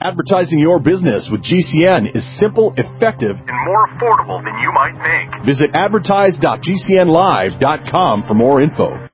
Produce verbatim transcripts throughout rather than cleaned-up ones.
Advertising your business with G C N is simple, effective, and more affordable than you might think. Visit advertise dot g c n live dot com for more info.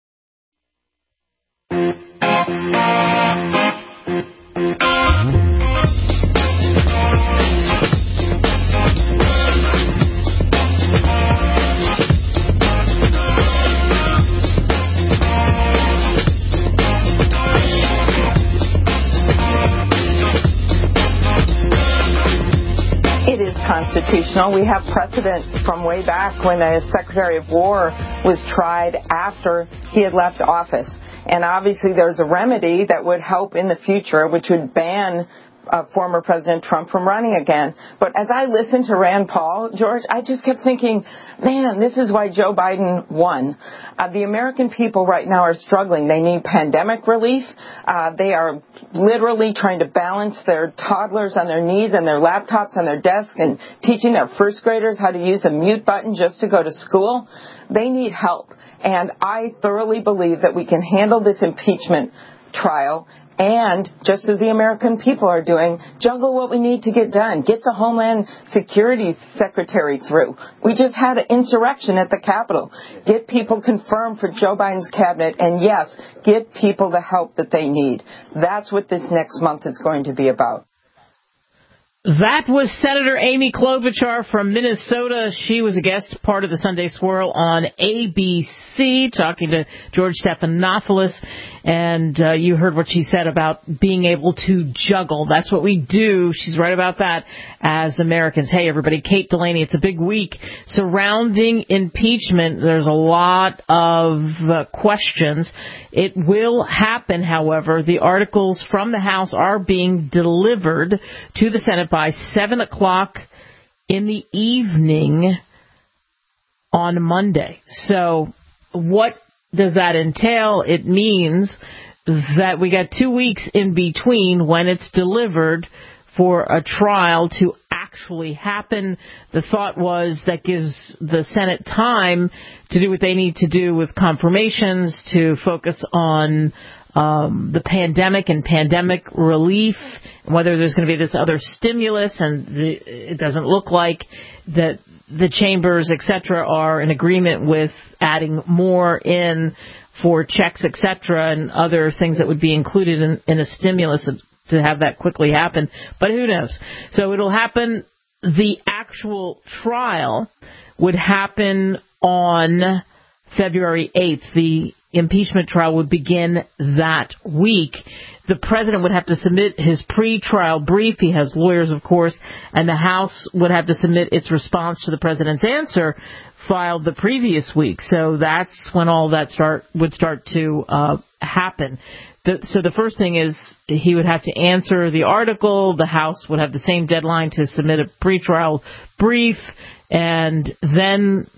Constitutional. We have precedent from way back when the Secretary of War was tried after he had left office. And obviously there's a remedy that would help in the future, which would ban uh, former President Trump from running again. But as I listened to Rand Paul, George, I just kept thinking, man, this is why Joe Biden won. Uh, the American people right now are struggling. They need pandemic relief. Uh, they are literally trying to balance their toddlers on their knees and their laptops on their desk and teaching their first graders how to use a mute button just to go to school. They need help. And I thoroughly believe that we can handle this impeachment trial and, just as the American people are doing, juggle what we need to get done. Get the Homeland Security Secretary through. We just had an insurrection at the Capitol. Get people confirmed for Joe Biden's cabinet. And, yes, get people the help that they need. That's what this next month is going to be about. That was Senator Amy Klobuchar from Minnesota. She was a guest part of the Sunday Swirl on A B C, talking to George Stephanopoulos. And uh, you heard what she said about being able to juggle. That's what we do. She's right about that as Americans. Hey, everybody, Kate Delaney. It's a big week surrounding impeachment. There's a lot of uh, questions. It will happen, however. The articles from the House are being delivered to the Senate by seven o'clock in the evening on Monday. So what does that entail? It means that we got two weeks in between when it's delivered for a trial to actually happen. The thought was that gives the Senate time to do what they need to do with confirmations, to focus on um, the pandemic and pandemic relief, whether there's going to be this other stimulus, and the, it doesn't look like that the chambers, et cetera, are in agreement with adding more in for checks, et cetera, and other things that would be included in, in a stimulus to have that quickly happen. But who knows? So it'll happen. The actual trial would happen on February eighth. The impeachment trial would begin that week. The president would have to submit his pre-trial brief. He has lawyers, of course, and the House would have to submit its response to the president's answer filed the previous week. So that's when all that start would start to uh, happen. The, so the first thing is he would have to answer the article. The House would have the same deadline to submit a pretrial brief, and then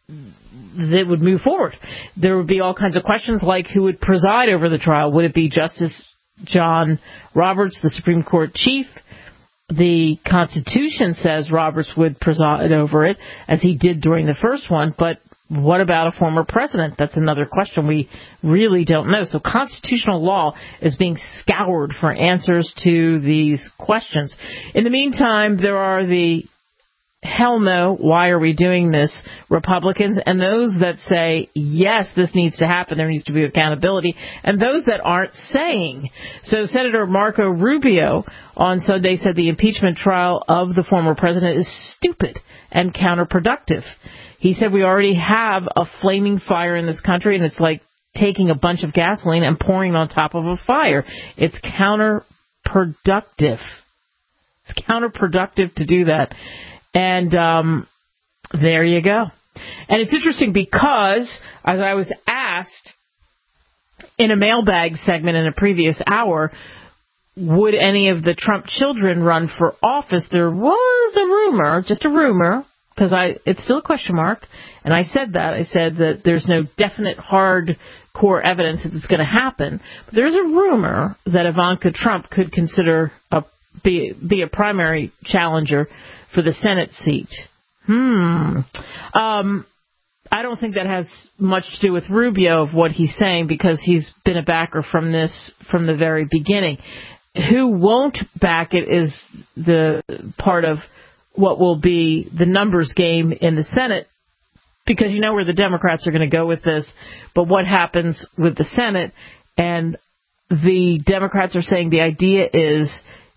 it would move forward. There would be all kinds of questions like who would preside over the trial. Would it be Justice John Roberts, the Supreme Court chief? The Constitution says Roberts would preside over it, as he did during the first one, but what about a former president? That's another question we really don't know. So constitutional law is being scoured for answers to these questions. In the meantime, there are the hell no, why are we doing this Republicans, and those that say, yes, this needs to happen, there needs to be accountability, and those that aren't saying. So Senator Marco Rubio on Sunday said the impeachment trial of the former president is stupid and counterproductive. He said we already have a flaming fire in this country, and it's like taking a bunch of gasoline and pouring it on top of a fire. It's counterproductive. It's counterproductive to do that. And um, there you go. And it's interesting because, as I was asked in a mailbag segment in a previous hour, would any of the Trump children run for office? There was a rumor, just a rumor, because I it's still a question mark, and I said that. I said that there's no definite hardcore evidence that it's going to happen. But there's a rumor that Ivanka Trump could consider a, be, be a primary challenger for the Senate seat. Hmm. Um, I don't think that has much to do with Rubio of what he's saying, because he's been a backer from this from the very beginning. who won't back it is the part of what will be the numbers game in the Senate, because you know where the Democrats are going to go with this. But what happens with the Senate? And the Democrats are saying the idea is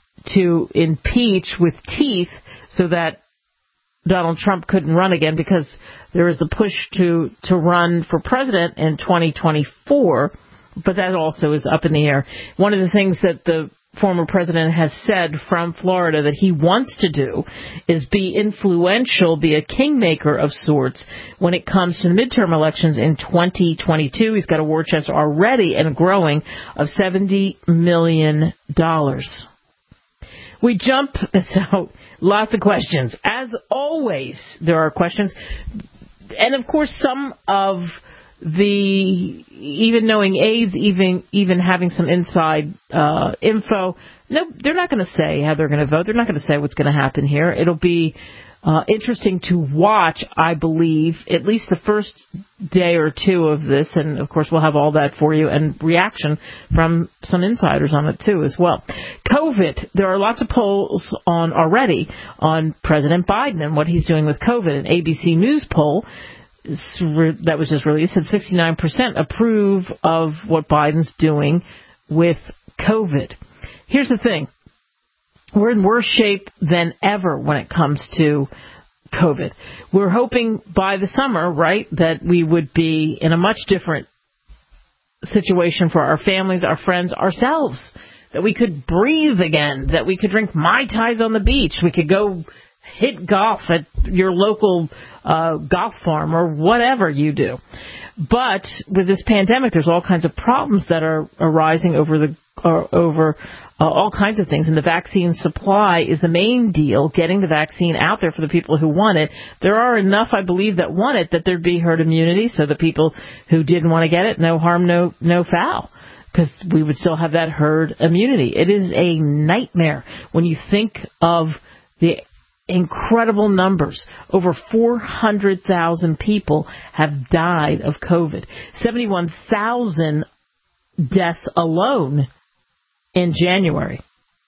to impeach with teeth so that Donald Trump couldn't run again, because there is the push to, to run for president in twenty twenty-four, but that also is up in the air. One of the things that the former president has said from Florida that he wants to do is be influential, be a kingmaker of sorts when it comes to the midterm elections in twenty twenty-two. He's got a war chest already and growing of seventy million dollars. We jump, so lots of questions. As always, there are questions. And, of course, some of the, even knowing aides, even even having some inside uh, info, no, they're not going to say how they're going to vote. They're not going to say what's going to happen here. It'll be uh, interesting to watch, I believe, at least the first day or two of this. And, of course, we'll have all that for you and reaction from some insiders on it, too, as well. COVID. There are lots of polls on already on President Biden and what he's doing with COVID. An A B C News poll that was just released said sixty-nine percent approve of what Biden's doing with COVID. Here's the thing. We're in worse shape than ever when it comes to COVID. We're hoping by the summer, right, that we would be in a much different situation for our families, our friends, ourselves, that we could breathe again, that we could drink Mai Tais on the beach, we could go hit golf at your local uh, golf farm or whatever you do. But with this pandemic, there's all kinds of problems that are arising over the uh, over uh, all kinds of things. And the vaccine supply is the main deal, getting the vaccine out there for the people who want it. There are enough, I believe, that want it, that there'd be herd immunity. So the people who didn't want to get it, no harm, no no foul, because we would still have that herd immunity. It is a nightmare when you think of the incredible numbers. Over four hundred thousand people have died of COVID. seventy-one thousand deaths alone in January.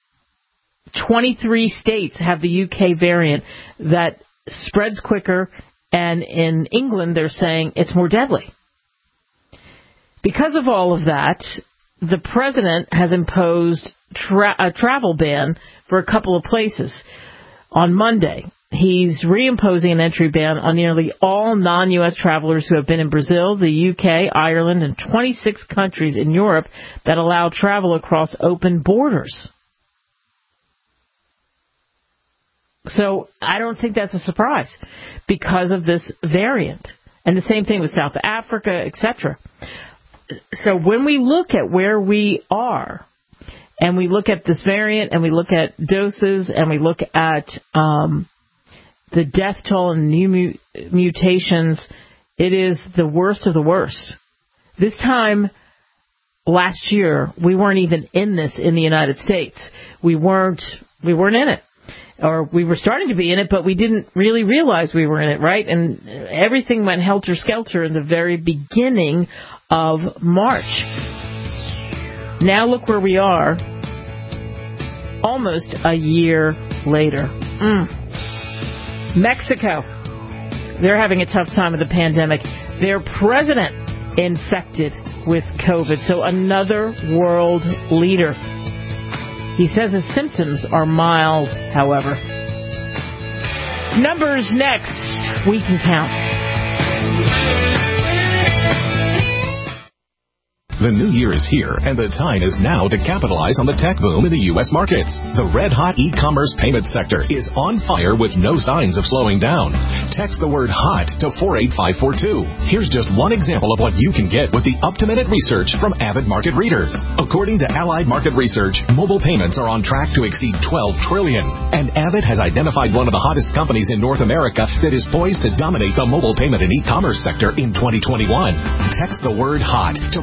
twenty-three states have the U K variant that spreads quicker, and in England they're saying it's more deadly. Because of all of that, the president has imposed tra- a travel ban for a couple of places. On Monday, he's reimposing an entry ban on nearly all non-U S travelers who have been in Brazil, the U K, Ireland, and twenty-six countries in Europe that allow travel across open borders. So I don't think that's a surprise because of this variant. And the same thing with South Africa, et cetera. So when we look at where we are, and we look at this variant, and we look at doses, and we look at um, the death toll and new mu- mutations, it is the worst of the worst. This time last year, we weren't even in this in the United States. We weren't. We weren't in it, or we were starting to be in it, but we didn't really realize we were in it, right? And everything went helter skelter in the very beginning of March. Now look where we are, almost a year later. Mm. Mexico, they're having a tough time with the pandemic. Their president infected with COVID, so another world leader. He says his symptoms are mild, however. Numbers next. We can count. The new year is here, and the time is now to capitalize on the tech boom in the U S markets. The red-hot e-commerce payment sector is on fire with no signs of slowing down. Text the word HOT to four eight five four two. Here's just one example of what you can get with the up-to-minute research from Avid Market Readers. According to Allied Market Research, mobile payments are on track to exceed twelve trillion dollars. And Avid has identified one of the hottest companies in North America that is poised to dominate the mobile payment and e-commerce sector in twenty twenty-one. Text the word HOT to four eight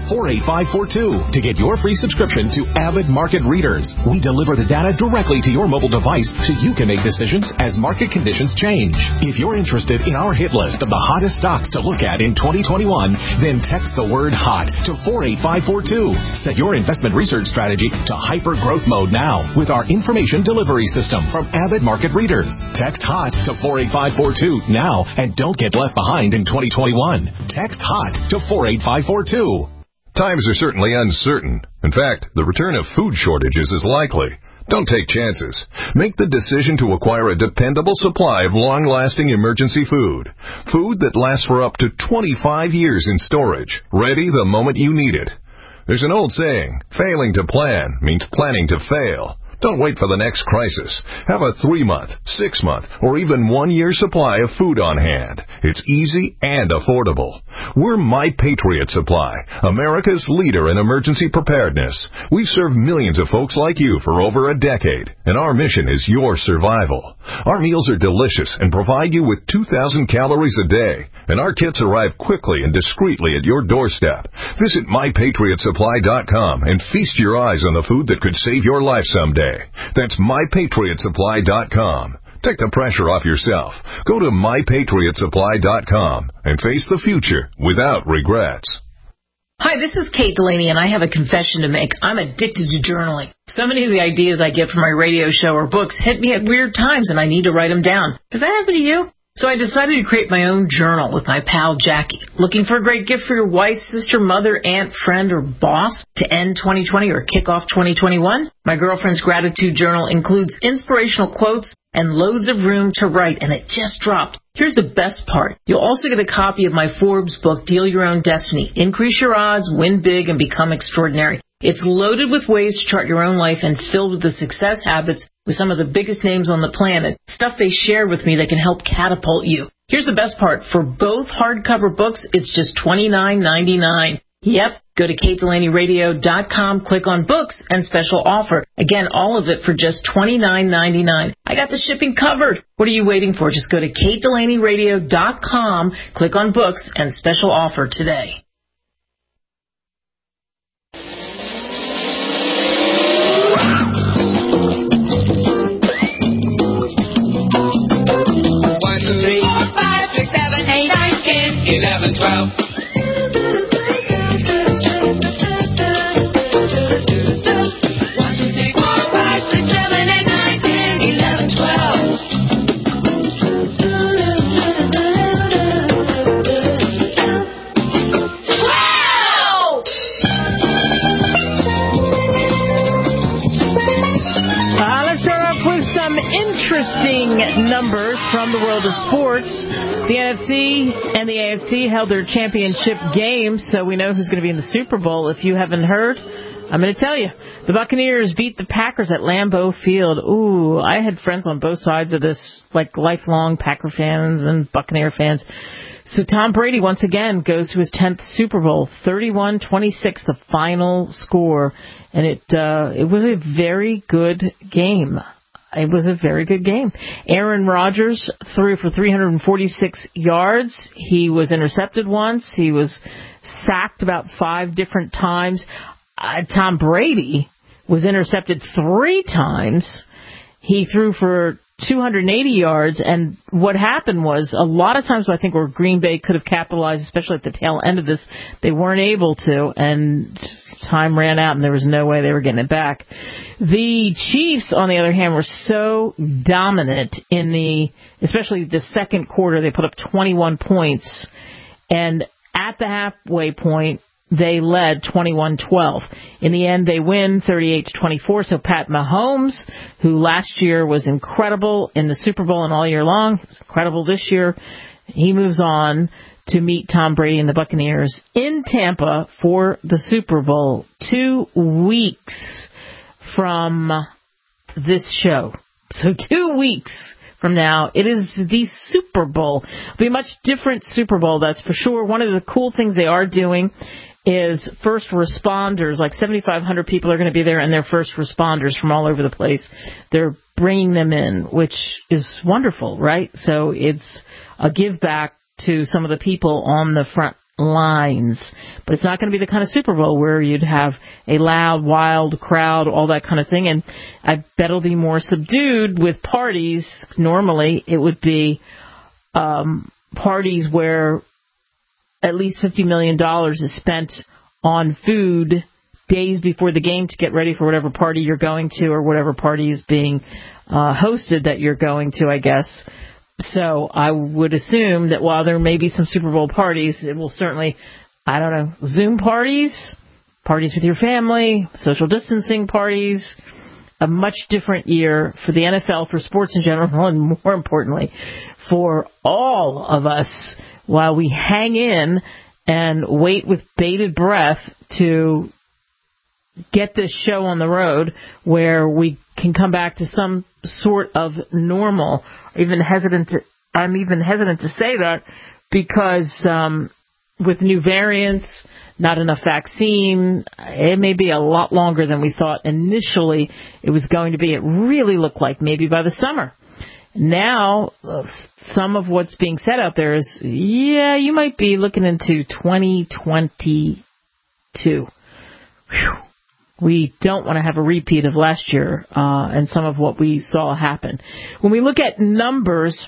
five four two to get your free subscription to Avid Market Readers. We deliver the data directly to your mobile device so you can make decisions as market conditions change. If you're interested in our hit list of the hottest stocks to look at in twenty twenty-one, then text the word HOT to four eight five four two. Set your investment research strategy to hyper growth mode now with our information delivery system from Avid Market Readers. Text HOT to four eight five four two now and don't get left behind in twenty twenty-one. Text HOT to four eight five four two. Times are certainly uncertain. In fact, the return of food shortages is likely. Don't take chances. Make the decision to acquire a dependable supply of long-lasting emergency food. Food that lasts for up to twenty-five years in storage, ready the moment you need it. There's an old saying, failing to plan means planning to fail. Don't wait for the next crisis. Have a three-month, six-month, or even one-year supply of food on hand. It's easy and affordable. We're My Patriot Supply, America's leader in emergency preparedness. We've served millions of folks like you for over a decade, and our mission is your survival. Our meals are delicious and provide you with two thousand calories a day, and our kits arrive quickly and discreetly at your doorstep. Visit my patriot supply dot com and feast your eyes on the food that could save your life someday. That's my patriot supply dot com. Take the pressure off yourself. Go to my patriot supply dot com and face the future without regrets. Hi, this is Kate Delaney, and I have a confession to make. I'm addicted to journaling. So many of the ideas I get from my radio show or books hit me at weird times, and I need to write them down. Does that happen to you? So I decided to create my own journal with my pal Jackie. Looking for a great gift for your wife, sister, mother, aunt, friend, or boss to end twenty twenty or kick off twenty twenty-one? My girlfriend's gratitude journal includes inspirational quotes and loads of room to write, and it just dropped. Here's the best part. You'll also get a copy of my Forbes book, Deal Your Own Destiny. Increase your odds, win big, and become extraordinary. It's loaded with ways to chart your own life and filled with the success habits with some of the biggest names on the planet, stuff they share with me that can help catapult you. Here's the best part. For both hardcover books, it's just twenty-nine ninety-nine. Yep, go to kate delaney radio dot com, click on books, and special offer. Again, all of it for just twenty-nine ninety-nine. I got the shipping covered. What are you waiting for? Just go to kate delaney radio dot com, click on books, and special offer today. Three, four, five, six, seven, eight, nine, ten, eleven, twelve. One, two, three, four, five, six, seven, eight, nine, ten, eleven, twelve. Twelve! Uh, let's start off with some interesting numbers from the world of sports. The N F C and the A F C held their championship games, so we know who's going to be in the Super Bowl. If you haven't heard, I'm going to tell you. The Buccaneers beat the Packers at Lambeau Field. Ooh, I had friends on both sides of this, like lifelong Packer fans and Buccaneer fans. So Tom Brady, once again, goes to his tenth Super Bowl, thirty-one twenty-six, the final score. And it uh, it was a very good game. It was a very good game. Aaron Rodgers threw for three hundred forty-six yards. He was intercepted once. He was sacked about five different times. Uh, Tom Brady was intercepted three times. He threw for two hundred eighty yards, and what happened was a lot of times I think where Green Bay could have capitalized, especially at the tail end of this, they weren't able to, and time ran out and there was no way they were getting it back. The Chiefs, on the other hand, were so dominant in the, especially the second quarter, they put up twenty-one points, and at the halfway point, they led twenty-one twelve. In the end, they win thirty-eight to twenty-four. So Pat Mahomes, who last year was incredible in the Super Bowl and all year long, he was incredible this year, he moves on to meet Tom Brady and the Buccaneers in Tampa for the Super Bowl, two weeks from this show. So two weeks from now, it is the Super Bowl. It'll be a much different Super Bowl, that's for sure. One of the cool things they are doing is first responders, like seventy-five hundred people are going to be there, and they're first responders from all over the place. They're bringing them in, which is wonderful, right? So it's a give back to some of the people on the front lines. But it's not going to be the kind of Super Bowl where you'd have a loud, wild crowd, all that kind of thing. And I bet it'll be more subdued with parties. Normally, it would be um, parties where at least fifty million dollars is spent on food days before the game to get ready for whatever party you're going to or whatever party is being uh, hosted that you're going to, I guess. So I would assume that while there may be some Super Bowl parties, it will certainly, I don't know, Zoom parties, parties with your family, social distancing parties, a much different year for the N F L, for sports in general, and more importantly, for all of us while we hang in and wait with bated breath to get this show on the road where we can come back to some sort of normal. Even hesitant to, I'm even hesitant to say that because um, with new variants, not enough vaccine, it may be a lot longer than we thought initially it was going to be. It really looked like maybe by the summer. Now, uh, some of what's being said out there is, yeah, you might be looking into twenty twenty-two. Whew. We don't want to have a repeat of last year uh, and some of what we saw happen. When we look at numbers,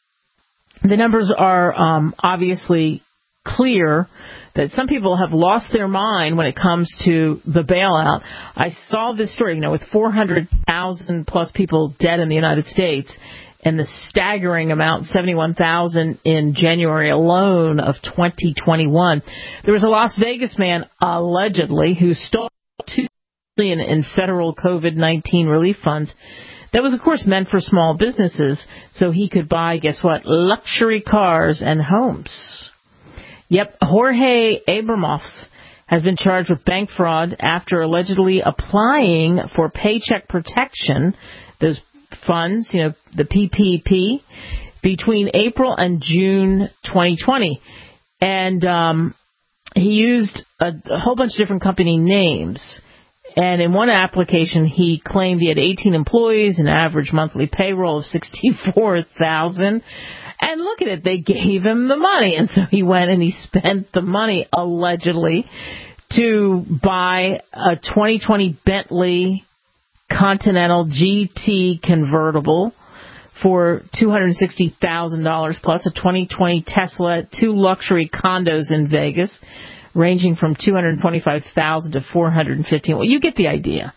the numbers are um, obviously clear that some people have lost their mind when it comes to the bailout. I saw this story, you know, with four hundred thousand plus people dead in the United States and the staggering amount, seventy-one thousand in January alone of twenty twenty-one. There was a Las Vegas man, allegedly, who stole two billion dollars in federal COVID nineteen relief funds. That was, of course, meant for small businesses so he could buy, guess what, luxury cars and homes. Yep, Jorge Abramovs has been charged with bank fraud after allegedly applying for Paycheck Protection, those funds, you know, the P P P, between April and June twenty twenty. And um, he used a, a whole bunch of different company names. And in one application, he claimed he had eighteen employees, an average monthly payroll of sixty-four thousand dollars. And look at it, they gave him the money. And so he went and he spent the money, allegedly, to buy a twenty twenty Bentley Continental G T convertible for two hundred sixty thousand dollars, plus a twenty twenty Tesla, two luxury condos in Vegas, ranging from two hundred twenty-five thousand dollars to four hundred fifteen thousand dollars. Well, you get the idea.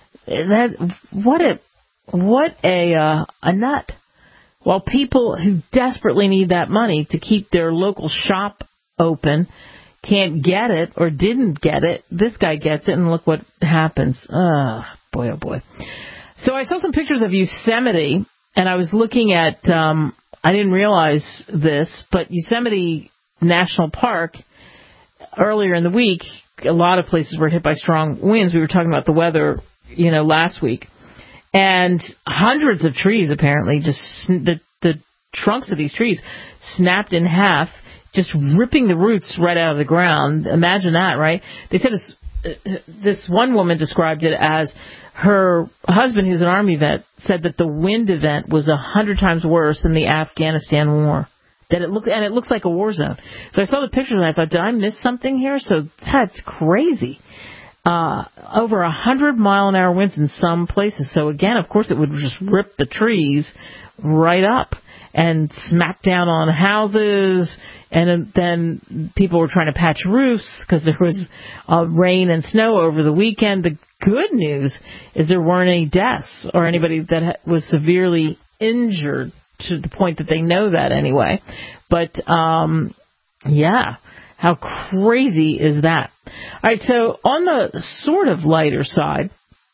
That what a what a uh, a nut. While people who desperately need that money to keep their local shop open can't get it or didn't get it, this guy gets it, and look what happens. Oh, boy, oh, boy. So I saw some pictures of Yosemite, and I was looking at, um, I didn't realize this, but Yosemite National Park, earlier in the week, a lot of places were hit by strong winds. We were talking about the weather, you know, last week. And hundreds of trees, apparently, just the the trunks of these trees snapped in half, just ripping the roots right out of the ground. Imagine that, right? They said this, this one woman described it as her husband, who's an Army vet, said that the wind event was a hundred times worse than the Afghanistan war. That it looked, and it looks like a war zone. So I saw the pictures and I thought, did I miss something here? So that's crazy. Uh, over a hundred mile an hour winds in some places. So again, of course, it would just rip the trees right up and smack down on houses. And then people were trying to patch roofs because there was uh, rain and snow over the weekend. The good news is there weren't any deaths or anybody that was severely injured, to the point that they know that anyway. But, um, yeah. How crazy is that? All right, so on the sort of lighter side,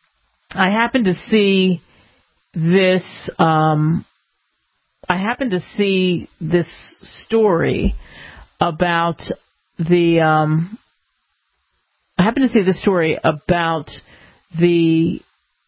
I happened to see this. Um, I happened to see this story about the. Um, I happened to see this story about the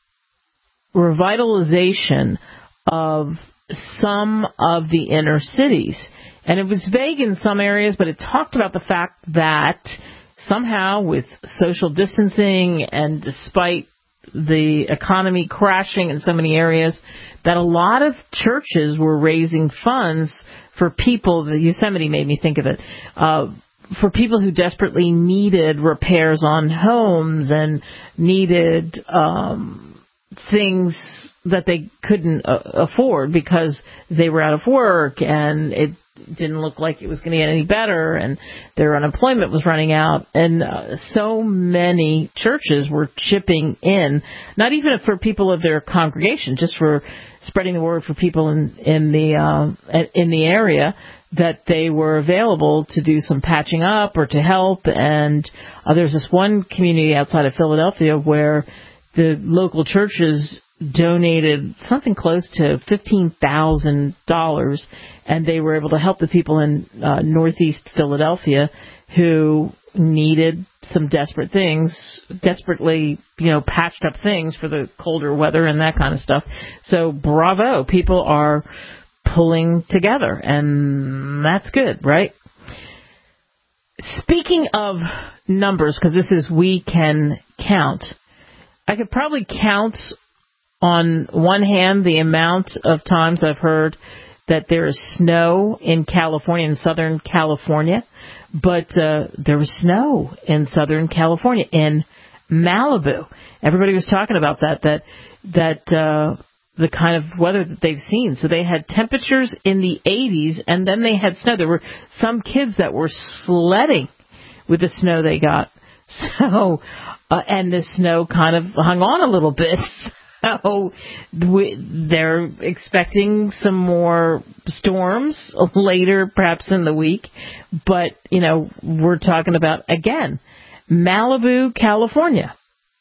revitalization of some of the inner cities. And it was vague in some areas, but it talked about the fact that somehow with social distancing and despite the economy crashing in so many areas, that a lot of churches were raising funds for people. The Yosemite made me think of it. Uh, for people who desperately needed repairs on homes and needed um, things that they couldn't uh, afford because they were out of work and it didn't look like it was going to get any better and their unemployment was running out. And uh, so many churches were chipping in, not even for people of their congregation, just for spreading the word for people in, in the uh, in the area, that they were available to do some patching up or to help. And uh, there's this one community outside of Philadelphia where the local churches donated something close to fifteen thousand dollars, and they were able to help the people in uh, northeast Philadelphia who needed some desperate things, desperately, you know, patched up things for the colder weather and that kind of stuff. So bravo, people are pulling together, and that's good, right? Speaking of numbers, because this is We Can Count, I could probably count on one hand the amount of times I've heard that there is snow in California, in Southern California, but uh, there was snow in Southern California, in Malibu. Everybody was talking about that, that, that uh, the kind of weather that they've seen. So they had temperatures in the eighties, and then they had snow. There were some kids that were sledding with the snow they got. So, uh, and the snow kind of hung on a little bit. So we, they're expecting some more storms later, perhaps in the week. But, you know, we're talking about, again, Malibu, California.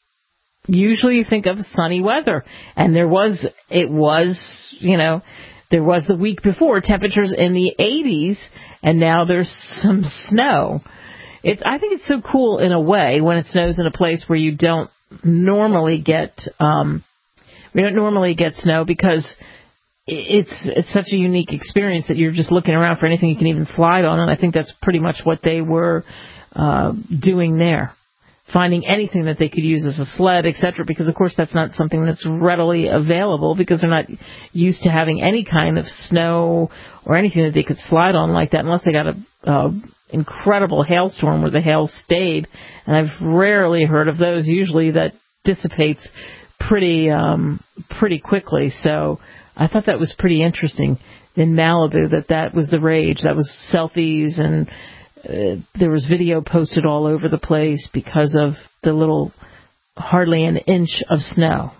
Usually you think of sunny weather. And there was, it was, you know, there was the week before temperatures in the eighties, and now there's some snow. It's, I think it's so cool in a way when it snows in a place where you don't normally get, um, we don't normally get snow, because it's it's such a unique experience that you're just looking around for anything you can even slide on, and I think that's pretty much what they were uh, doing there, finding anything that they could use as a sled, et cetera, because, of course, that's not something that's readily available because they're not used to having any kind of snow or anything that they could slide on like that unless they got a uh, incredible hailstorm where the hail stayed, and I've rarely heard of those. Usually that dissipates pretty um, pretty quickly. So I thought that was pretty interesting in Malibu, that that was the rage. That was selfies, and uh, there was video posted all over the place because of the little hardly an inch of snow.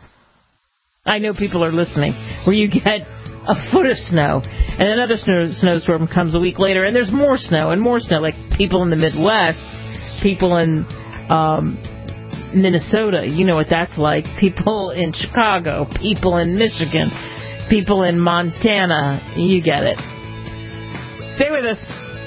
I know people are listening, where you get a foot of snow, and another snow, snowstorm comes a week later, and there's more snow and more snow, like people in the Midwest, people in um, Minnesota, you know what that's like, people in Chicago, people in Michigan, people in Montana, you get it. Stay with us.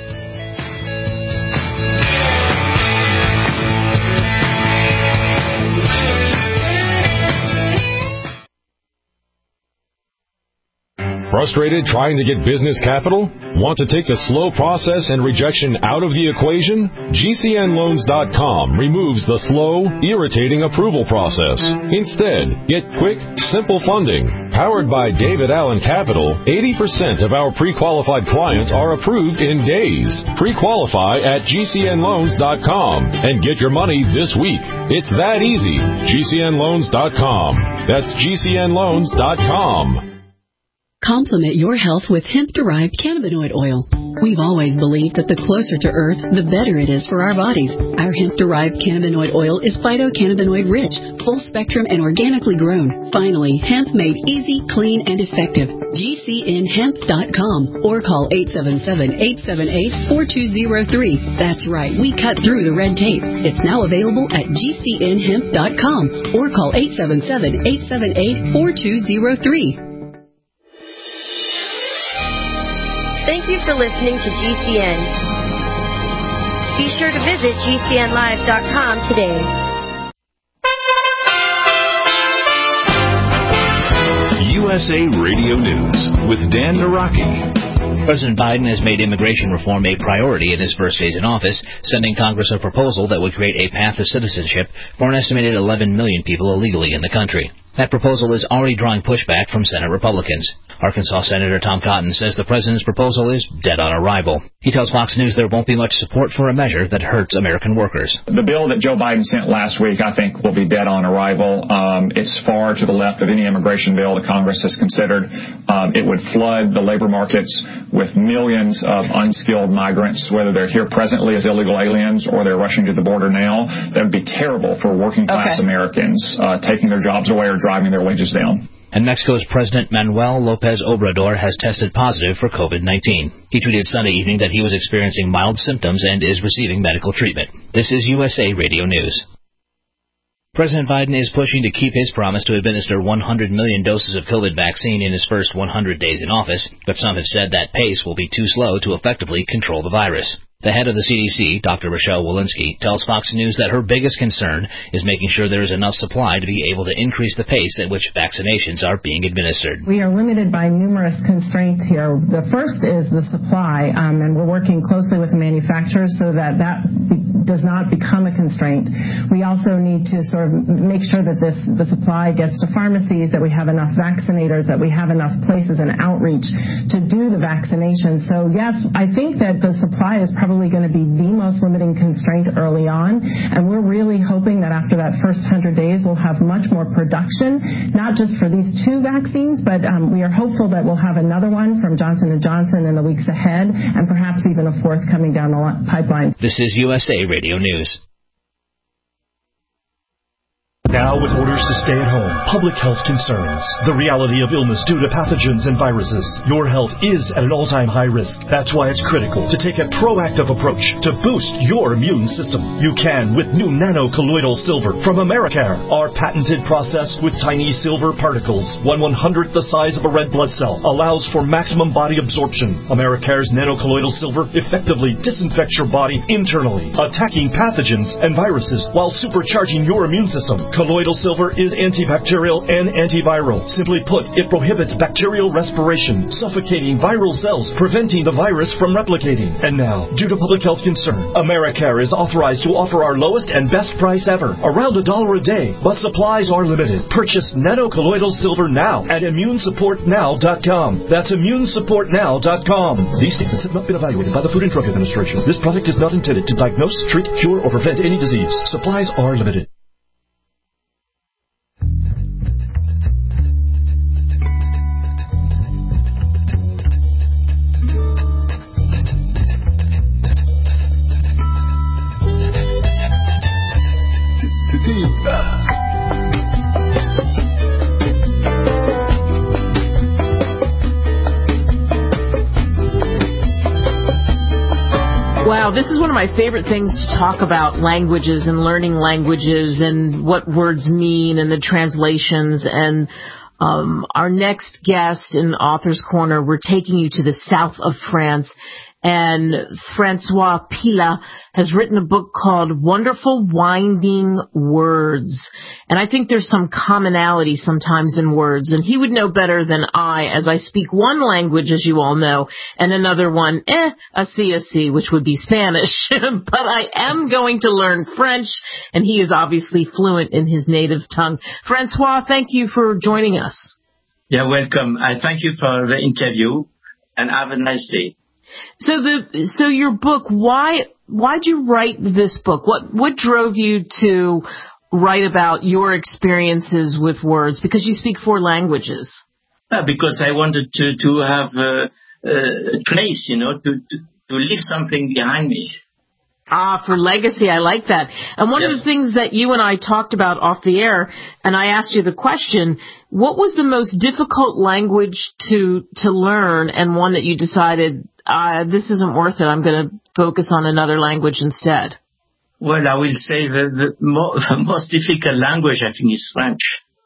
Frustrated trying to get business capital? Want to take the slow process and rejection out of the equation? G C N loans dot com removes the slow, irritating approval process. Instead, get quick, simple funding. Powered by David Allen Capital, eighty percent of our pre-qualified clients are approved in days. Pre-qualify at G C N loans dot com and get your money this week. It's that easy. G C N loans dot com. That's G C N loans dot com. Complement your health with hemp-derived cannabinoid oil. We've always believed that the closer to Earth, the better it is for our bodies. Our hemp-derived cannabinoid oil is phytocannabinoid-rich, full-spectrum, and organically grown. Finally, hemp made easy, clean, and effective. G C N hemp dot com or call eight seven seven, eight seven eight, four two zero three. That's right, we cut through the red tape. It's now available at G C N hemp dot com or call eight seven seven, eight seven eight, four two zero three. Thank you for listening to G C N. Be sure to visit G C N live dot com today. U S A Radio News with Dan Naraki. President Biden has made immigration reform a priority in his first days in office, sending Congress a proposal that would create a path to citizenship for an estimated eleven million people illegally in the country. That proposal is already drawing pushback from Senate Republicans. Arkansas Senator Tom Cotton says the president's proposal is dead on arrival. He tells Fox News there won't be much support for a measure that hurts American workers. The bill that Joe Biden sent last week, I think, will be dead on arrival. Um, it's far to the left of any immigration bill that Congress has considered. Um, it would flood the labor markets with millions of unskilled migrants, whether they're here presently as illegal aliens or they're rushing to the border now. That would be terrible for working-class okay. Americans uh, taking their jobs away or driving their wages down. And Mexico's President Manuel Lopez Obrador has tested positive for COVID nineteen. He tweeted Sunday evening that he was experiencing mild symptoms and is receiving medical treatment. This is U S A Radio News. President Biden is pushing to keep his promise to administer one hundred million doses of COVID vaccine in his first one hundred days in office, but some have said that pace will be too slow to effectively control the virus. The head of the C D C, Doctor Rochelle Walensky, tells Fox News that her biggest concern is making sure there is enough supply to be able to increase the pace at which vaccinations are being administered. We are limited by numerous constraints here. The first is the supply, um, and we're working closely with the manufacturers so that that be- does not become a constraint. We also need to sort of make sure that this, the supply gets to pharmacies, that we have enough vaccinators, that we have enough places and outreach to do the vaccination. So, yes, I think that the supply is probably going to be the most limiting constraint early on, and we're really hoping that after that first one hundred days we'll have much more production, not just for these two vaccines, but um, we are hopeful that we'll have another one from Johnson and Johnson in the weeks ahead, and perhaps even a fourth coming down the pipeline. This is U S A Radio News. Now with orders to stay at home, public health concerns, the reality of illness due to pathogens and viruses, your health is at an all-time high risk. That's why it's critical to take a proactive approach to boost your immune system. You can with new nano-colloidal silver from Americare. Our patented process with tiny silver particles, one one-hundredth the size of a red blood cell, allows for maximum body absorption. Americare's nano-colloidal silver effectively disinfects your body internally, attacking pathogens and viruses while supercharging your immune system. Colloidal silver is antibacterial and antiviral. Simply put, it prohibits bacterial respiration, suffocating viral cells, preventing the virus from replicating. And now, due to public health concern, Americare is authorized to offer our lowest and best price ever, around a dollar a day, but supplies are limited. Purchase nano-colloidal silver now at immune support now dot com. That's immune support now dot com. These statements have not been evaluated by the Food and Drug Administration. This product is not intended to diagnose, treat, cure, or prevent any disease. Supplies are limited. Wow, this is one of my favorite things to talk about, languages and learning languages and what words mean and the translations. And um, our next guest in Author's Corner, we're taking you to the south of France. And Francois Pila has written a book called Wonderful Winding Words. And I think there's some commonality sometimes in words. And he would know better than I, as I speak one language, as you all know, and another one, eh, a C S C, which would be Spanish. But I am going to learn French, and he is obviously fluent in his native tongue. Francois, thank you for joining us. You're welcome. I thank you for the interview, and have a nice day. So the so your book, why why'd you write this book? What what drove you to write about your experiences with words? Because you speak four languages. Uh, because I wanted to to have a, a trace, you know, to, to to leave something behind me. Ah, for legacy, I like that. And one yes. of the things that you and I talked about off the air, and I asked you the question, what was the most difficult language to to learn, and one that you decided, uh, this isn't worth it, I'm going to focus on another language instead? Well, I will say the, the, mo- the most difficult language, I think, is French.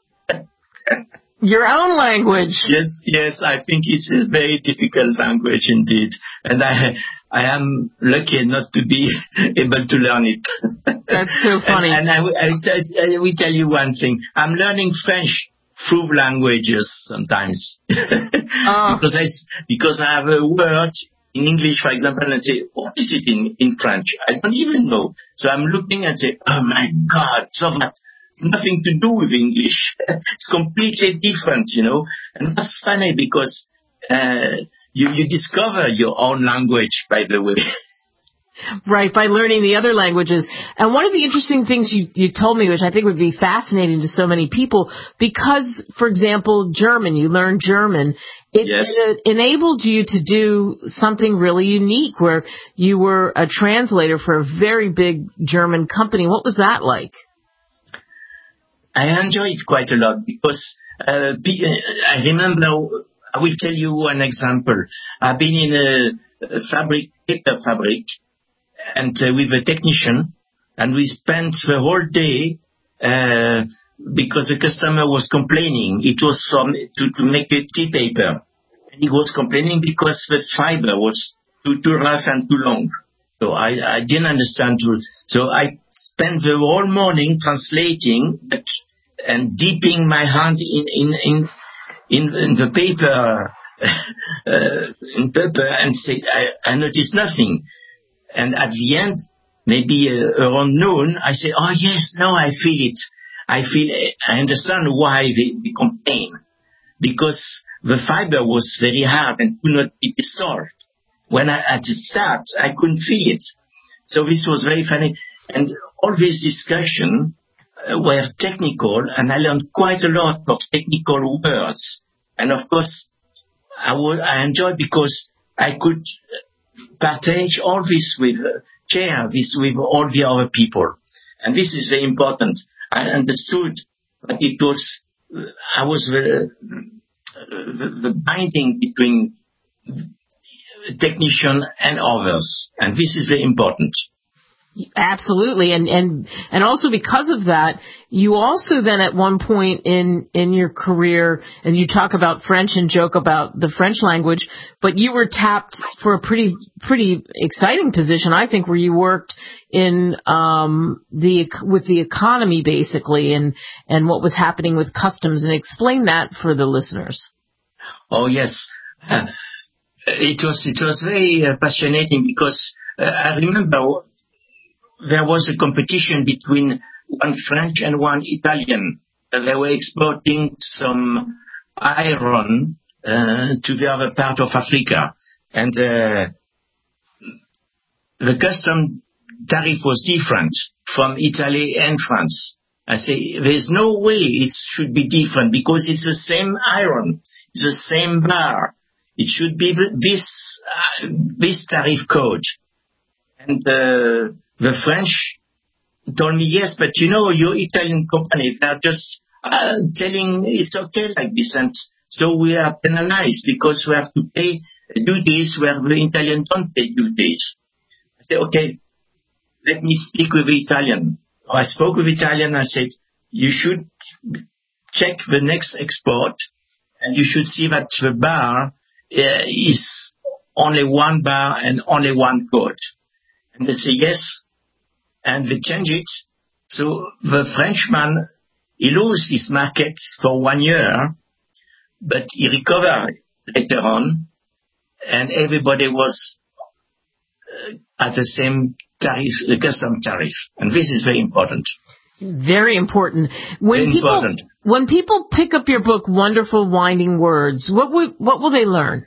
Your own language? Yes, yes, I think it's a very difficult language indeed. And I I am lucky not to be able to learn it. That's so funny. And, and I, I, I, I will tell you one thing. I'm learning French through languages sometimes. Oh. because, I, because I have a word in English, for example, and I say, what is it in, in French? I don't even know. So I'm looking and say, oh my God, so that nothing to do with English. It's completely different, you know. And that's funny because uh, you, you discover your own language, by the way. Right, by learning the other languages. And one of the interesting things you, you told me, which I think would be fascinating to so many people, because, for example, German, you learned German, it, yes. it enabled you to do something really unique where you were a translator for a very big German company. What was that like? I enjoyed it quite a lot because uh, I remember, I will tell you one example. I've been in a, a fabric, paper fabric, and uh, with a technician, and we spent the whole day uh, because the customer was complaining. It was from to, to make a tea paper, and he was complaining because the fiber was too too rough and too long. So I, I didn't understand. So I spent the whole morning translating and dipping my hand in in in in, in the paper uh, in paper and say I, I noticed nothing. And at the end, maybe uh, around noon, I say, oh yes, now I feel it. I feel, I understand why they, they complain. Because the fiber was very hard and could not be dissolved. When I, at the start, I couldn't feel it. So this was very funny. And all these discussions uh, were technical, and I learned quite a lot of technical words. And of course, I, w- I enjoyed because I could partage all this with, uh, share this with all the other people. And this is very important. I understood that it was, uh, I was the, the, the binding between technician and others. And this is very important. Absolutely. And, and, and also because of that, you also then at one point in, in your career, and you talk about French and joke about the French language, but you were tapped for a pretty, pretty exciting position, I think, where you worked in, um, the, with the economy basically and, and what was happening with customs, and explain that for the listeners. Oh, yes. Uh, it was, it was very uh, fascinating because uh, I remember there was a competition between one French and one Italian. Uh, they were exporting some iron uh, to the other part of Africa. And uh, the custom tariff was different from Italy and France. I say, there's no way it should be different because it's the same iron, it's the same bar. It should be this, uh, this tariff code. And uh, the French told me, yes, but you know, your Italian company, they're just uh, telling it's okay like this. And so we are penalized because we have to pay duties where the Italian don't pay duties. I said, okay, let me speak with the Italian. I spoke with the Italian. I said, you should check the next export and you should see that the bar uh, is only one bar and only one code. And they say yes. And they change it. So the Frenchman, he loses his market for one year, but he recovered later on, and everybody was uh, at the same tariff, the custom tariff. And this is very important. Very important. When very people, important. When people pick up your book, Wonderful Winding Words, what will, what will they learn?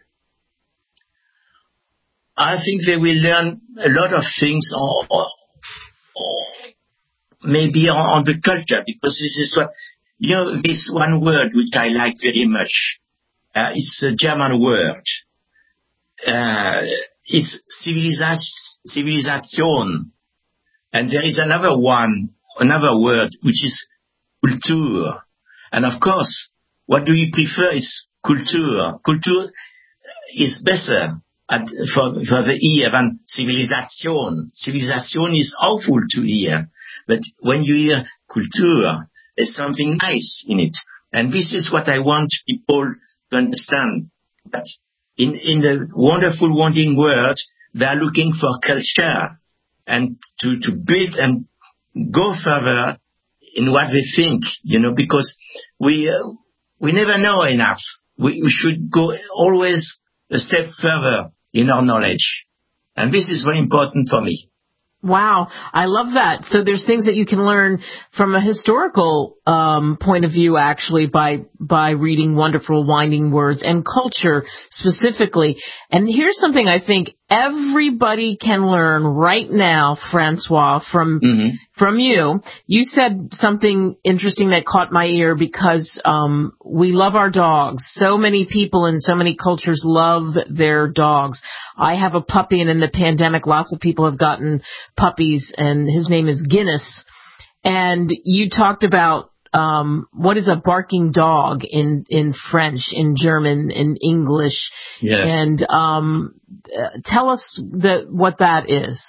I think they will learn a lot of things on, on or maybe on, on the culture, because this is what, you know, this one word which I like very much, uh, it's a German word. Uh, it's civilization, civilization. And there is another one, another word, which is Kultur. And of course, what do you prefer is Kultur. Kultur is better at, for, for the ear than civilization. Civilization is awful to hear. But when you hear Kultur, there's something nice in it. And this is what I want people to understand. That in, in the wonderful wanting word, they are looking for culture and to, to build and go further in what they think, you know, because we, uh, we never know enough. We, we should go always a step further in our knowledge. And this is very important for me. Wow, I love that. So there's things that you can learn from a historical um, point of view, actually, by by reading Wonderful Winding Words and culture specifically. And here's something I think everybody can learn right now, Francois, from mm-hmm. from you. You said something interesting that caught my ear because um, we love our dogs. So many people in so many cultures love their dogs. I have a puppy, and in the pandemic, lots of people have gotten puppies, and his name is Guinness. And you talked about um, what is a barking dog in, in French, in German, in English. Yes. And um, uh, tell us the, what that is.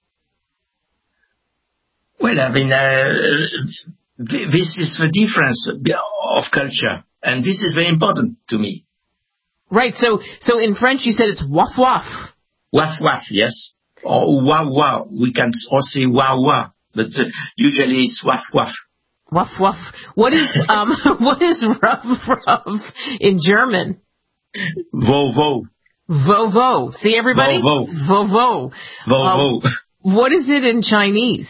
Well, I mean, uh, this is the difference of culture, and this is very important to me. Right. So, so in French, you said it's waf waf. Waf waf, yes. Or wah wah. We can also say wah wah, but uh, usually it's waf waf. Waf waf. What is um what is ruff ruff in German? Vo vo. Vo vo. See everybody? Vo vo. Vo vo. Vo vo. Uh, what is it in Chinese?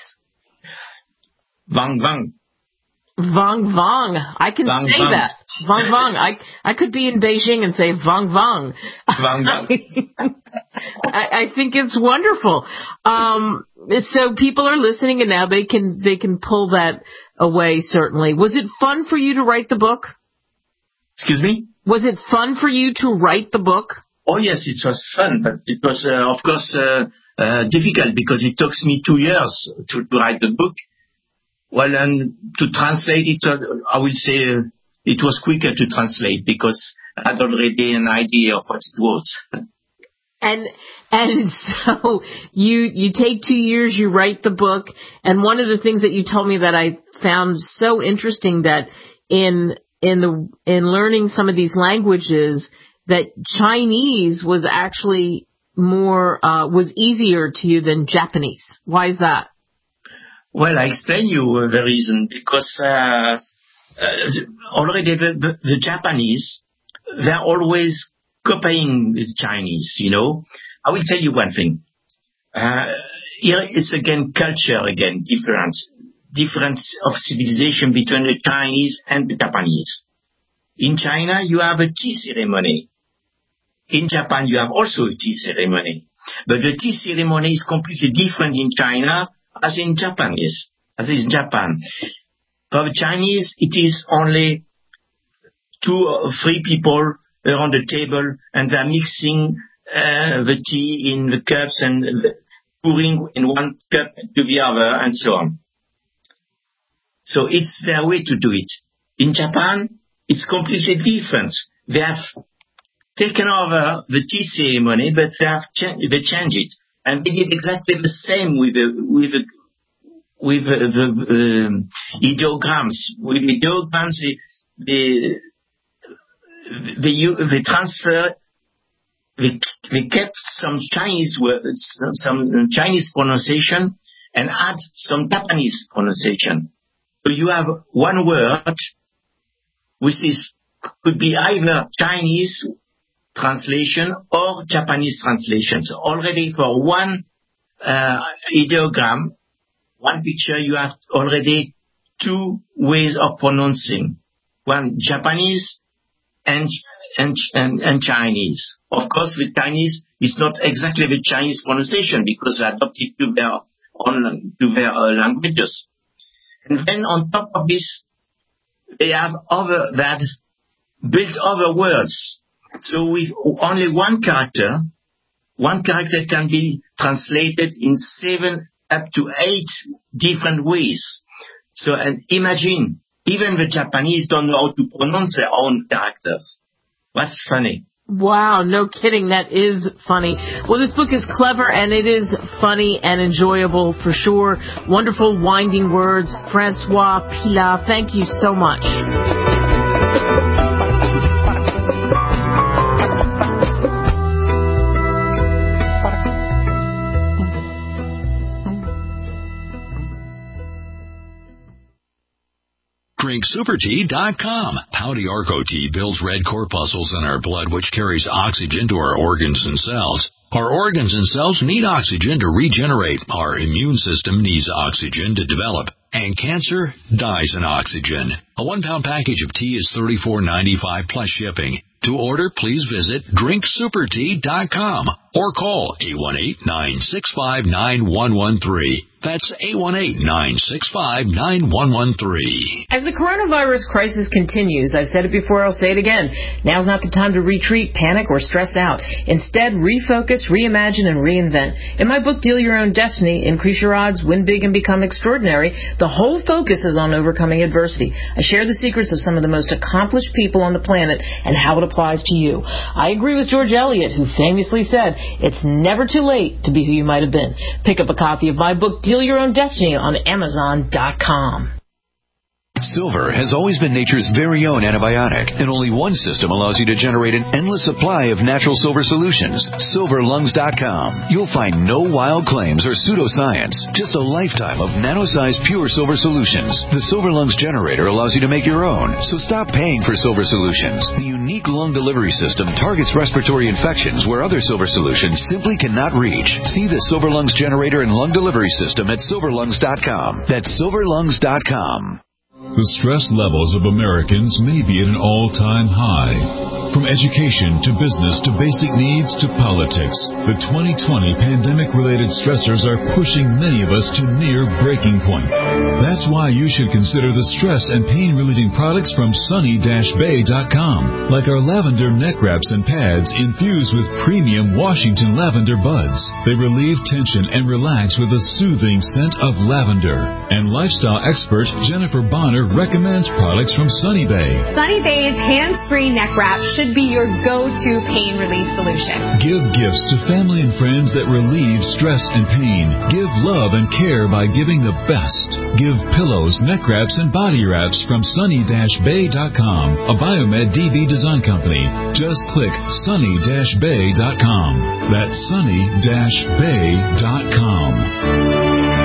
Vang vang. Vang vang. I can vang, say vang. that. Vang vang. I I could be in Beijing and say vang vang. Vang vang. I, I think it's wonderful. Um, so people are listening, and now they can they can pull that away. Certainly. Was it fun for you to write the book? Excuse me? Was it fun for you to write the book? Oh yes, it was fun, but it was uh, of course uh, uh, difficult because it took me two years to, to write the book. Well, and to translate it, uh, I will say uh, it was quicker to translate because I had already an idea of what it was. And and so you you take two years, you write the book, and one of the things that you told me that I found so interesting, that in in the in learning some of these languages, that Chinese was actually more uh, was easier to you than Japanese. Why is that? Well, I explain you the reason, because uh, uh, already the, the, the Japanese, they're always copying the Chinese, you know. I will tell you one thing. Uh, here it's again culture, again, difference, difference of civilization between the Chinese and the Japanese. In China, you have a tea ceremony. In Japan, you have also a tea ceremony. But the tea ceremony is completely different in China as in Japanese, as in Japan. For the Chinese, it is only two or three people around the table, and they're mixing uh, the tea in the cups and pouring in one cup to the other, and so on. So it's their way to do it. In Japan, it's completely different. They have taken over the tea ceremony, but they have cha- they changed it. And they did exactly the same with the with the with the, the um, ideograms. With ideograms, they they, they transfer. They they kept some Chinese words, some Chinese pronunciation, and add some Japanese pronunciation. So you have one word, which is could be either Chinese translation or Japanese translation. So already for one uh, ideogram, one picture, you have already two ways of pronouncing. One Japanese and and and, and Chinese. Of course, the Chinese is not exactly the Chinese pronunciation because they adopted to their own to their uh, languages. And then on top of this, they have other that built other words. So with only one character, one character can be translated in seven up to eight different ways. So and imagine, even the Japanese don't know how to pronounce their own characters. That's funny. Wow, no kidding. That is funny. Well, this book is clever, and it is funny and enjoyable for sure. Wonderful winding words. Francois Pilat, thank you so much. Drink Super Tea dot com. Pouty Arco Tea builds red corpuscles in our blood, which carries oxygen to our organs and cells. Our organs and cells need oxygen to regenerate. Our immune system needs oxygen to develop. And cancer dies in oxygen. A one-pound package of tea is thirty-four ninety-five plus shipping. To order, please visit drink super tea dot com or call eight one eight, nine six five, nine one one three. That's eight one eight, nine six five, nine one one three. As the coronavirus crisis continues, I've said it before, I'll say it again, now's not the time to retreat, panic, or stress out. Instead, refocus, reimagine, and reinvent. In my book, Deal Your Own Destiny, Increase Your Odds, Win Big, and Become Extraordinary, the whole focus is on overcoming adversity. I share the secrets of some of the most accomplished people on the planet and how it applies to you. I agree with George Eliot, who famously said, it's never too late to be who you might have been. Pick up a copy of my book, Deal Your Own Destiny, on Amazon dot com. Silver has always been nature's very own antibiotic, and only one system allows you to generate an endless supply of natural silver solutions. silver lungs dot com. You'll find no wild claims or pseudoscience, just a lifetime of nano-sized pure silver solutions. The Silver Lungs generator allows you to make your own, so stop paying for silver solutions. The unique lung delivery system targets respiratory infections where other silver solutions simply cannot reach. See the Silver Lungs generator and lung delivery system at silver lungs dot com. That's silver lungs dot com. The stress levels of Americans may be at an all-time high. From education to business to basic needs to politics, the twenty twenty pandemic-related stressors are pushing many of us to near breaking point. That's why you should consider the stress and pain-relieving products from sunny dash bay dot com, like our lavender neck wraps and pads infused with premium Washington lavender buds. They relieve tension and relax with a soothing scent of lavender. And lifestyle expert Jennifer Bonner recommends products from Sunny Bay. Sunny Bay's hands-free neck wrap should be your go-to pain relief solution. Give gifts to family and friends that relieve stress and pain. Give love and care by giving the best. Give pillows, neck wraps, and body wraps from sunny dash bay dot com, a Biomed D B design company. Just click sunny dash bay dot com. That's sunny dash bay dot com.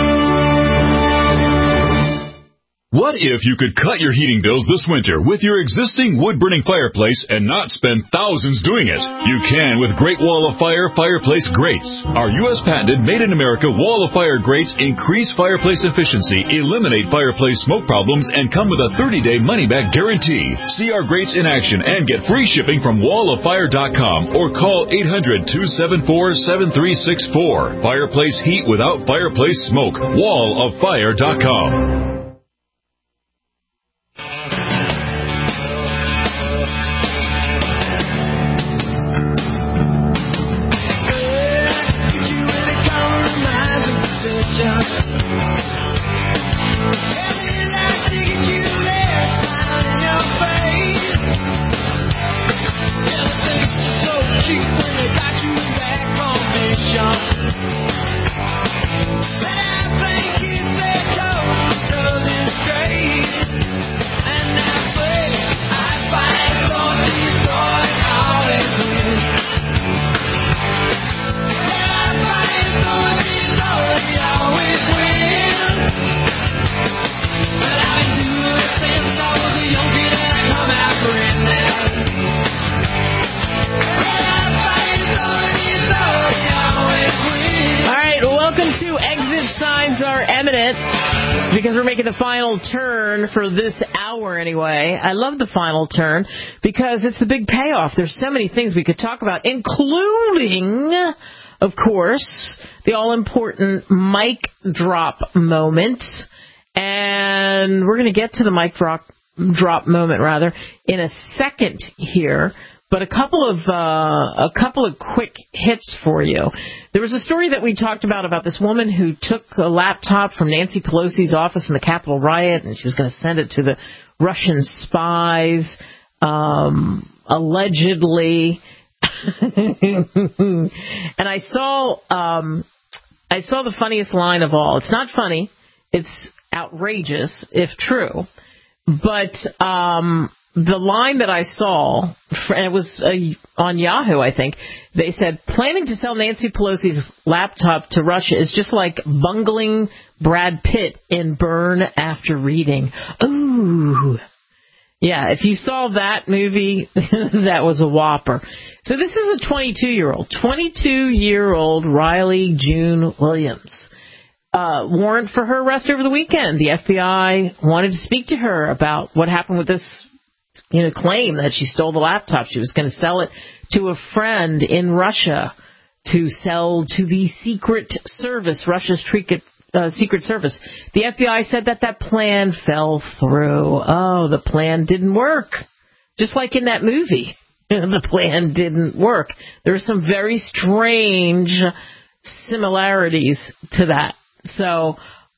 What if you could cut your heating bills this winter with your existing wood-burning fireplace and not spend thousands doing it? You can with Great Wall of Fire Fireplace Grates. Our U S patented made-in-America Wall of Fire grates increase fireplace efficiency, eliminate fireplace smoke problems, and come with a thirty-day money-back guarantee. See our grates in action and get free shipping from wall of fire dot com or call eight hundred, two seven four, seven three six four. Fireplace heat without fireplace smoke. wall of fire dot com. Because we're making the final turn for this hour anyway. I love the final turn because it's the big payoff. There's so many things we could talk about, including, of course, the all-important mic drop moment. And we're going to get to the mic drop, drop moment, rather, in a second here. But a couple of uh, a couple of quick hits for you. There was a story that we talked about about this woman who took a laptop from Nancy Pelosi's office in the Capitol riot, and she was going to send it to the Russian spies, um, allegedly. And I saw um, I saw the funniest line of all. It's not funny. It's outrageous, if true. But um, the line that I saw, and it was uh, on Yahoo, I think, they said, planning to sell Nancy Pelosi's laptop to Russia is just like bungling Brad Pitt in Burn After Reading. Ooh. Yeah, if you saw that movie, that was a whopper. So this is a twenty-two-year-old, twenty-two-year-old Riley June Williams. Uh, warrant for her arrest over the weekend. The F B I wanted to speak to her about what happened with this, you know, claim that she stole the laptop. She was going to sell it to a friend in Russia to sell to the Secret Service, Russia's secret, uh, Secret Service. The F B I said that that plan fell through. Oh, the plan didn't work. Just like in that movie, the plan didn't work. There are some very strange similarities to that. So,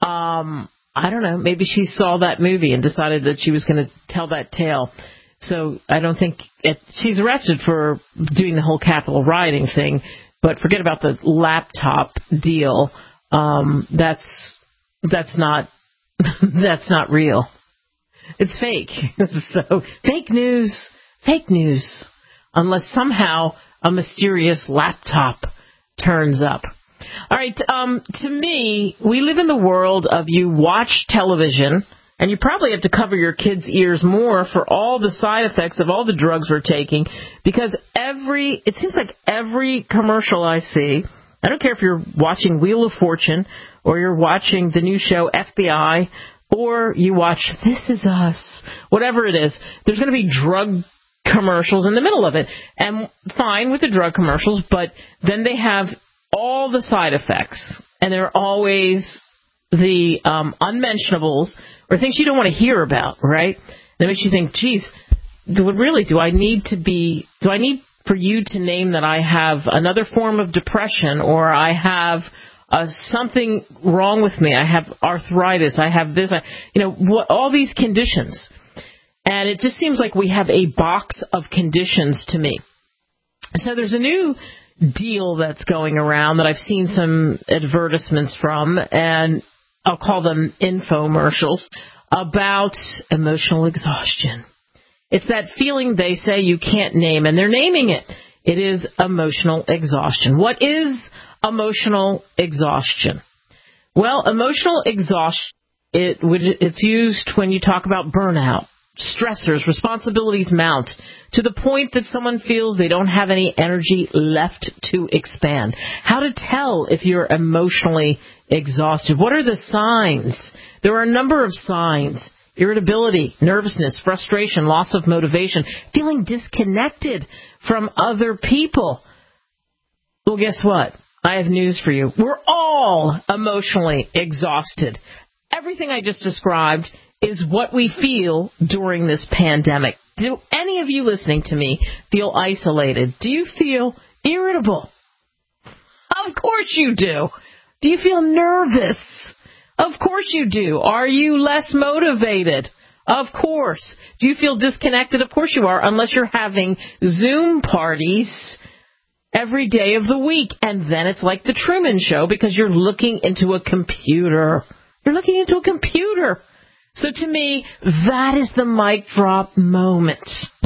um, I don't know, maybe she saw that movie and decided that she was going to tell that tale. So I don't think it, she's arrested for doing the whole Capitol rioting thing, but forget about the laptop deal. Um, that's that's not that's not real. It's fake. So fake news, fake news, unless somehow a mysterious laptop turns up. All right, um, to me, we live in the world of you watch television, and you probably have to cover your kids' ears more for all the side effects of all the drugs we're taking, because every, it seems like every commercial I see, I don't care if you're watching Wheel of Fortune, or you're watching the new show F B I, or you watch This Is Us, whatever it is, there's going to be drug commercials in the middle of it. And fine with the drug commercials, but then they have all the side effects, and they're always the um, unmentionables or things you don't want to hear about, right? That makes you think, geez, do, really, do I need to be, do I need for you to name that I have another form of depression, or I have uh, something wrong with me, I have arthritis, I have this, I, you know, what, all these conditions. And it just seems like we have a box of conditions to me. So there's a new deal that's going around that I've seen some advertisements from, and I'll call them infomercials, about emotional exhaustion. It's that feeling they say you can't name, and they're naming it. It is emotional exhaustion. What is emotional exhaustion? Well, emotional exhaustion, it, it's used when you talk about burnout. Stressors, responsibilities mount to the point that someone feels they don't have any energy left to expand. How to tell if you're emotionally exhausted? What are the signs? There are a number of signs. Irritability, nervousness, frustration, loss of motivation, feeling disconnected from other people. Well, guess what? I have news for you. We're all emotionally exhausted. Everything I just described is what we feel during this pandemic. Do any of you listening to me feel isolated? Do you feel irritable? Of course you do. Do you feel nervous? Of course you do. Are you less motivated? Of course. Do you feel disconnected? Of course you are, unless you're having Zoom parties every day of the week. And then it's like the Truman Show, because you're looking into a computer. You're looking into a computer. So to me, that is the mic drop moment.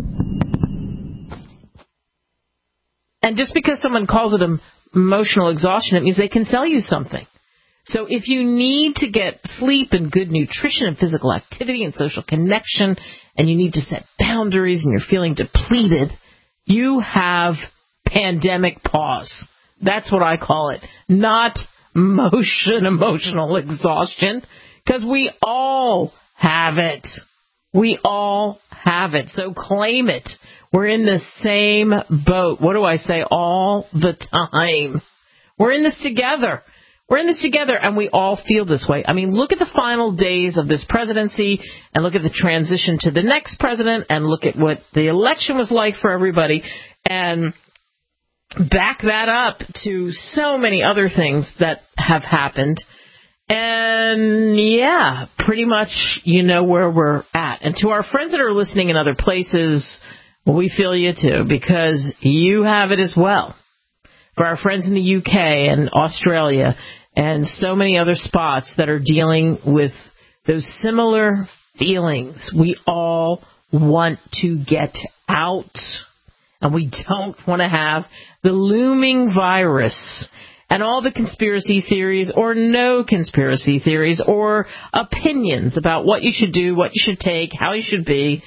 And just because someone calls it emotional exhaustion, it means they can sell you something. So if you need to get sleep and good nutrition and physical activity and social connection, and you need to set boundaries and you're feeling depleted, you have pandemic pause. That's what I call it. Not motion, emotional exhaustion. Because we all have it. We all have it. So claim it. We're in the same boat. What do I say all the time? We're in this together. We're in this together, and we all feel this way. I mean, look at the final days of this presidency, and look at the transition to the next president, and look at what the election was like for everybody, and back that up to so many other things that have happened. And, yeah, pretty much you know where we're at. And to our friends that are listening in other places, we feel you too, because you have it as well. For our friends in the U K and Australia and so many other spots that are dealing with those similar feelings, we all want to get out. And we don't want to have the looming virus and all the conspiracy theories or no conspiracy theories or opinions about what you should do, what you should take, how you should be.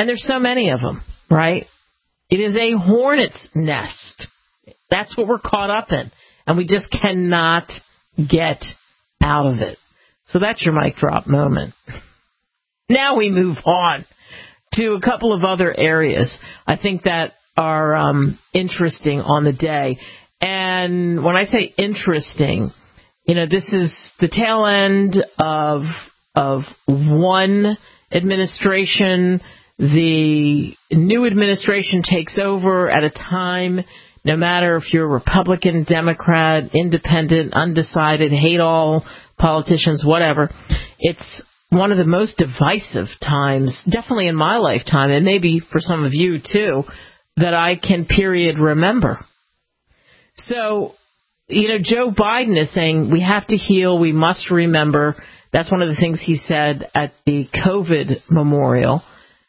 And there's so many of them, right? It is a hornet's nest. That's what we're caught up in. And we just cannot get out of it. So that's your mic drop moment. Now we move on to a couple of other areas I think that are um, interesting on the day. And when I say interesting, you know, this is the tail end of of one administration. The new administration takes over at a time, no matter if you're Republican, Democrat, independent, undecided, hate all politicians, whatever. It's one of the most divisive times, definitely in my lifetime, and maybe for some of you too, that I can period remember. So, you know, Joe Biden is saying we have to heal, we must remember. That's one of the things he said at the COVID memorial.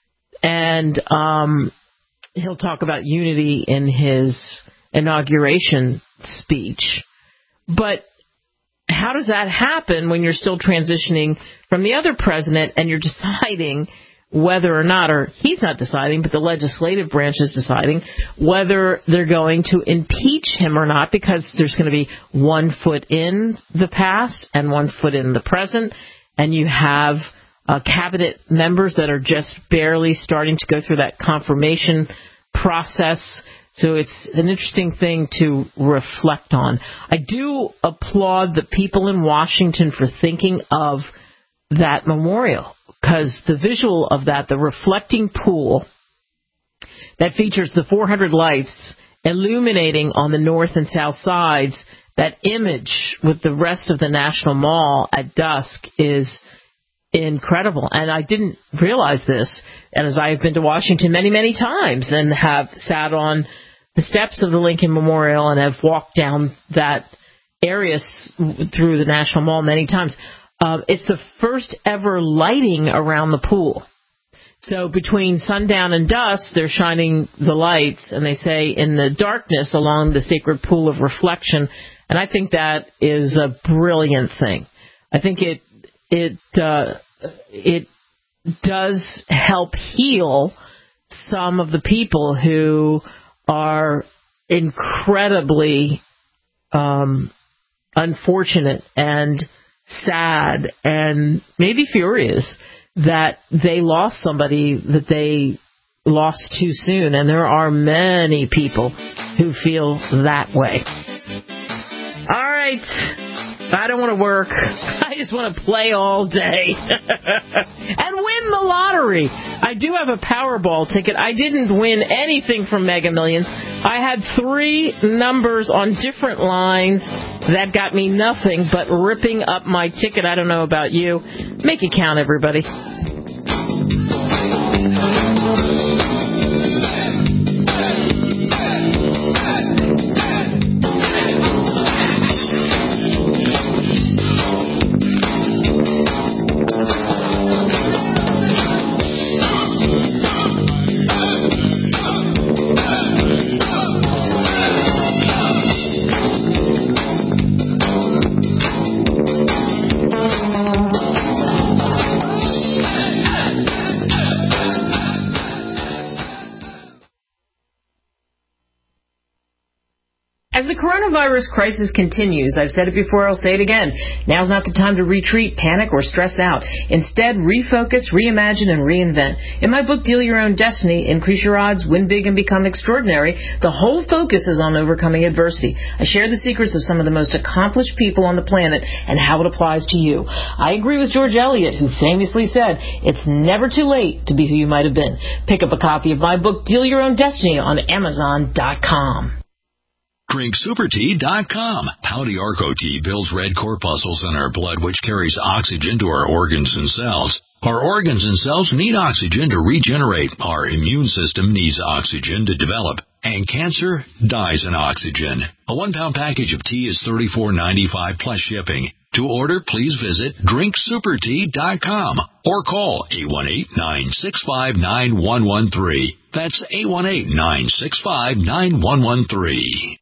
And um, he'll talk about unity in his inauguration speech. But how does that happen when you're still transitioning from the other president and you're deciding whether or not, or he's not deciding, but the legislative branch is deciding whether they're going to impeach him or not, because there's going to be one foot in the past and one foot in the present, and you have uh, cabinet members that are just barely starting to go through that confirmation process. So it's an interesting thing to reflect on. I do applaud the people in Washington for thinking of that memorial, because the visual of that, the reflecting pool that features the four hundred lights illuminating on the north and south sides, that image with the rest of the National Mall at dusk is incredible. And I didn't realize this, and as I have been to Washington many, many times and have sat on the steps of the Lincoln Memorial and have walked down that area through the National Mall many times, uh, it's the first ever lighting around the pool. So between sundown and dusk, they're shining the lights, and they say in the darkness along the sacred pool of reflection. And I think that is a brilliant thing. I think it it uh, it does help heal some of the people who are incredibly um, unfortunate and sad and maybe furious that they lost somebody that they lost too soon. And there are many people who feel that way. All right. I don't want to work. I just want to play all day and win the lottery. I do have a Powerball ticket. I didn't win anything from Mega Millions. I had three numbers on different lines that got me nothing but ripping up my ticket. I don't know about you. Make it count, everybody. As the coronavirus crisis continues, I've said it before, I'll say it again, now's not the time to retreat, panic, or stress out. Instead, refocus, reimagine, and reinvent. In my book, Deal Your Own Destiny, Increase Your Odds, Win Big, and Become Extraordinary, the whole focus is on overcoming adversity. I share the secrets of some of the most accomplished people on the planet and how it applies to you. I agree with George Eliot, who famously said, it's never too late to be who you might have been. Pick up a copy of my book, Deal Your Own Destiny, on Amazon dot com. Drink Super Tea dot com. Pouty Arco Tea builds red corpuscles in our blood, which carries oxygen to our organs and cells. Our organs and cells need oxygen to regenerate. Our immune system needs oxygen to develop. And cancer dies in oxygen. A one-pound package of tea is thirty-four ninety-five plus shipping. To order, please visit Drink Super Tea dot com or call eight one eight, nine six five, nine one one three. That's eight one eight, nine six five, nine one one three.